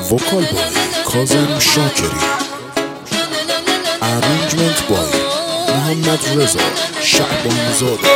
وکال بای کاظم شاکری، ارنجمنت بای محمد رضا شعبانزاده.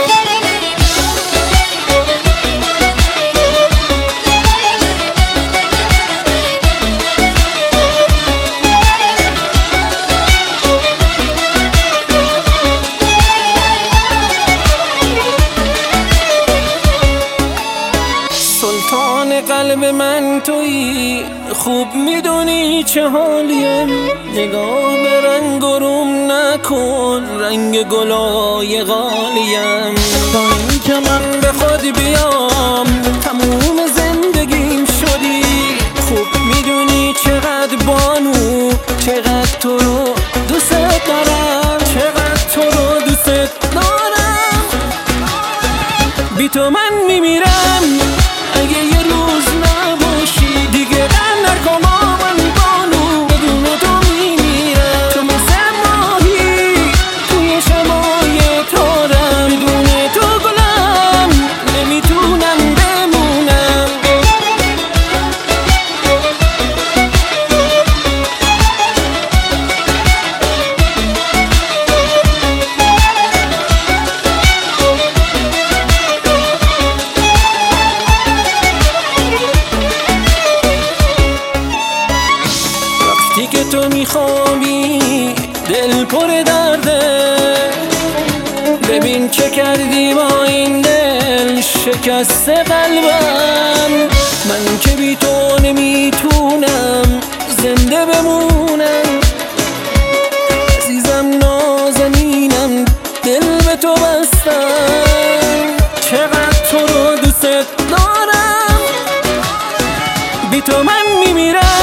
سلطان قلب من تویی، خوب میدونی چه حالیم. نگاه به رنگ و روم نکن، رنگ گلای غالیم. با این که من به خود بیام تموم زندگیم شدی. خوب میدونی چقدر بانو، چقدر تو رو دوست دارم، چقدر تو رو دوست دارم. بی تو من میمیرم اگه یه روز نباشی. دیگه غم نکن با من بانو، بدون تو میمیرم. تو مثل ماهی توی شمای تارم، بدون تو گلم نمیتونم بمونم. که تو میخوابی دل پر درده. ببین چه کردی با این دل شکست قلبم. من که بی تو نمیتونم زنده بمونم. عزیزم نازنینم دل به تو بستم. چقدر تو رو دوست دارم، بی تو من میمیرم.